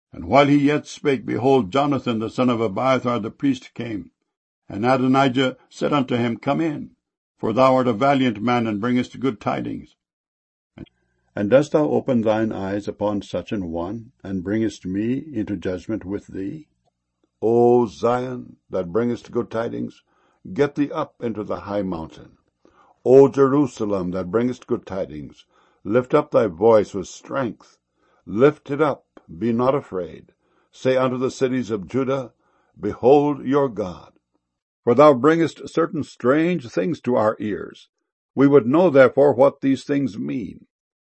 And while he yet spake, behold, Jonathan the son of Abiathar the priest came. And Adonijah said unto him, Come in, for thou art a valiant man, and bringest good tidings. And dost thou open thine eyes upon such an one, and bringest me into judgment with thee? O Zion, that bringest good tidings, get thee up into the high mountain. O Jerusalem, that bringest good tidings, lift up thy voice with strength. Lift it up, be not afraid. Say unto the cities of Judah, Behold your God. For thou bringest certain strange things to our ears. We would know therefore what these things mean.